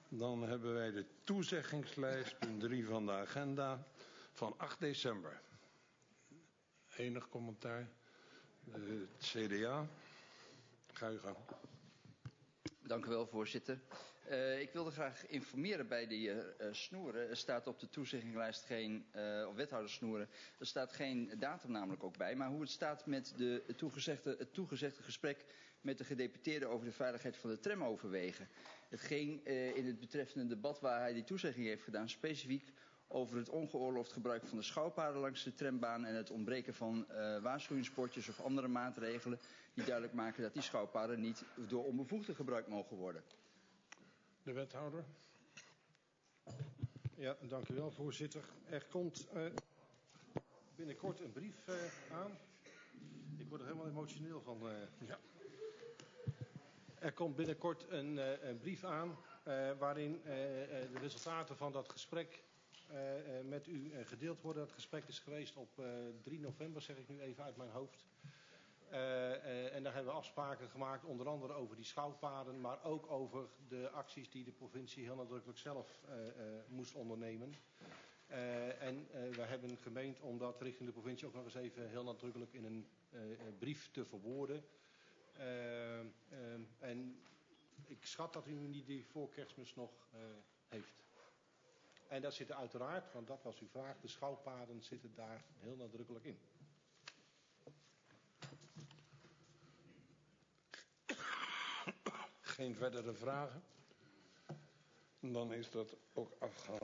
Dan hebben wij de toezeggingslijst, punt 3 van de agenda, van 8 december. Enig commentaar? Het CDA. Ga u gang. Dank u wel, voorzitter. Ik wilde graag informeren bij de heer Snoeren. Er staat op de toezeggingslijst geen, of wethouder Snoeren, er staat geen datum namelijk ook bij. Maar hoe het staat met het toegezegde gesprek met de gedeputeerde over de veiligheid van de tram overwegen. Het ging in het betreffende debat waar hij die toezegging heeft gedaan specifiek over het ongeoorloofd gebruik van de schouwpaden langs de trambaan en het ontbreken van waarschuwingsbordjes of andere maatregelen die duidelijk maken dat die schouwpaden niet door onbevoegden gebruikt mogen worden. De wethouder. Ja, dank u wel, voorzitter. Er komt binnenkort een brief aan. Ik word er helemaal emotioneel van. Ja. Er komt binnenkort een brief aan waarin de resultaten van dat gesprek met u gedeeld worden. Dat gesprek is geweest op 3 november, zeg ik nu even uit mijn hoofd. En daar hebben we afspraken gemaakt, onder andere over die schouwpaden, maar ook over de acties die de provincie heel nadrukkelijk zelf moest ondernemen. En we hebben gemeend om dat richting de provincie ook nog eens even heel nadrukkelijk in een brief te verwoorden. En ik schat dat u die voor Kerstmis nog heeft. En daar zitten uiteraard, want dat was uw vraag, de schouwpaden zitten daar heel nadrukkelijk in. Geen verdere vragen? Dan is dat ook afgehaald.